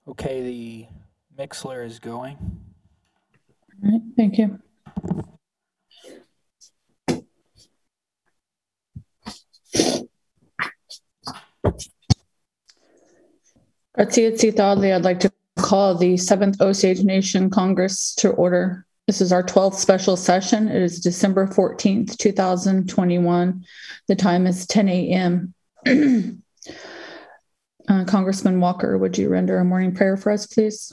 Okay, the Mixler is going. All right, thank you. Grazie Thadley, I'd like to call the 7th Osage Nation Congress to order. This is our 12th special session. It is December 14th, 2021. The time is 10 a.m. Congressman Walker, would you render a morning prayer for us, please?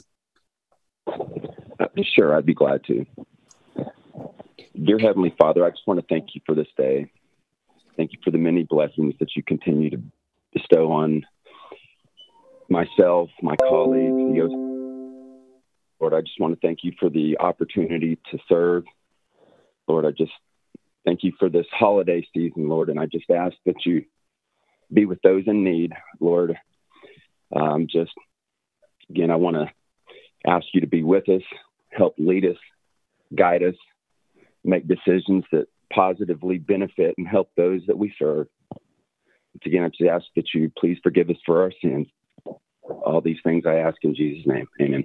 Sure, I'd be glad to. Dear Heavenly Father, I just want to thank you for this day. Thank you for the many blessings that you continue to bestow on myself, my colleagues, Lord, I just want to thank you for the opportunity to serve. Lord, I just thank you for this holiday season, Lord, and I just ask that you be with those in need, Lord. Again, I want to ask you to be with us, help lead us, guide us, make decisions that positively benefit and help those that we serve. Once again, I just ask that you please forgive us for our sins. All these things I ask in Jesus' name. Amen.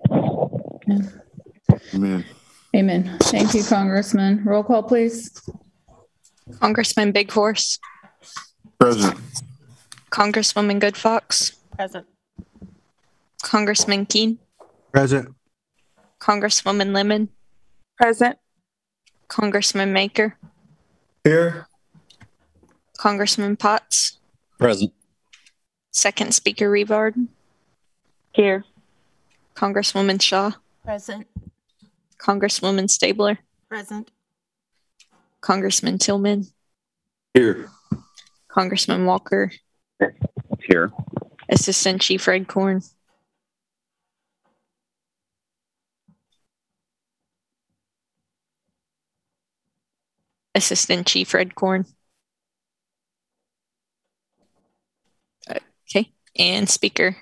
Amen. Amen. Thank you, Congressman. Roll call, please. Congressman Big Horse. Present. Congresswoman Good Fox. Present. Congressman Keene. Present. Congresswoman Lemon. Present. Congressman Maker. Here. Congressman Potts. Present. Second Speaker Revard. Here. Congresswoman Shaw. Present. Congresswoman Stabler. Present. Congressman Tillman. Here. Congressman Walker. Here. Assistant Chief Redcorn. Assistant Chief Redcorn. Okay. And Speaker.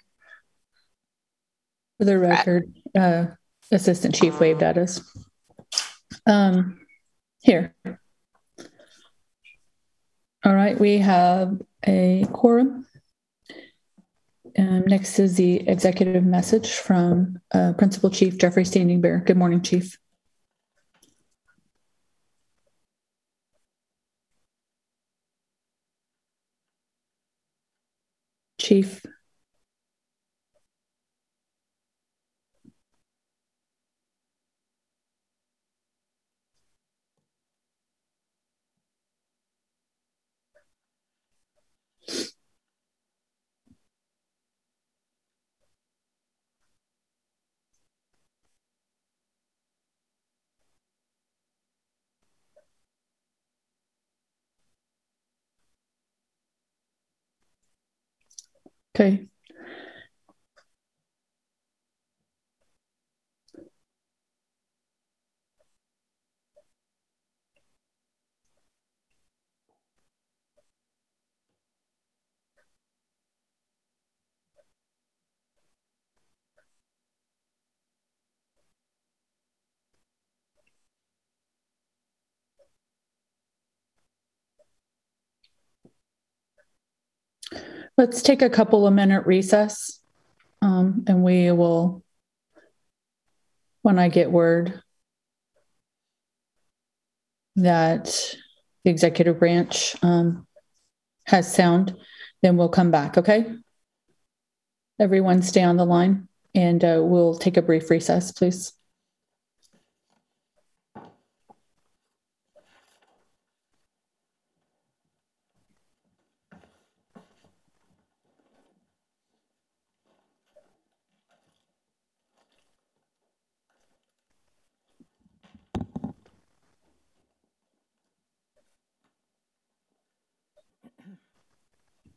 For the record, Assistant Chief waved at us. Here. All right, we have a quorum. Next is the executive message from Principal Chief Jeffrey Standing Bear. Good morning, Chief. Chief. Okay. Let's take a couple of minute recess, and we will, when I get word that the executive branch has sound, then we'll come back, okay? Everyone stay on the line, and we'll take a brief recess, please.